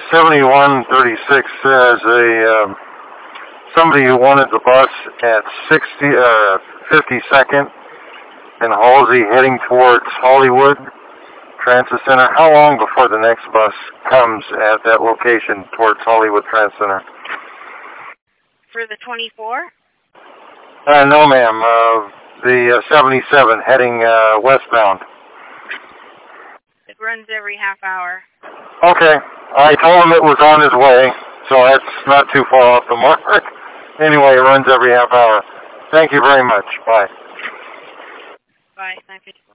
7136 says somebody who wanted the bus at 52nd and Halsey heading towards Hollywood Transit Center. How long before the next bus comes at that location towards Hollywood Transit Center? For the 24? No, ma'am. The 77 heading westbound. It runs every half hour. Okay. I told him it was on his way, so that's not too far off the mark. Anyway, it runs every half hour. Thank you very much. Bye. Bye. Thank you.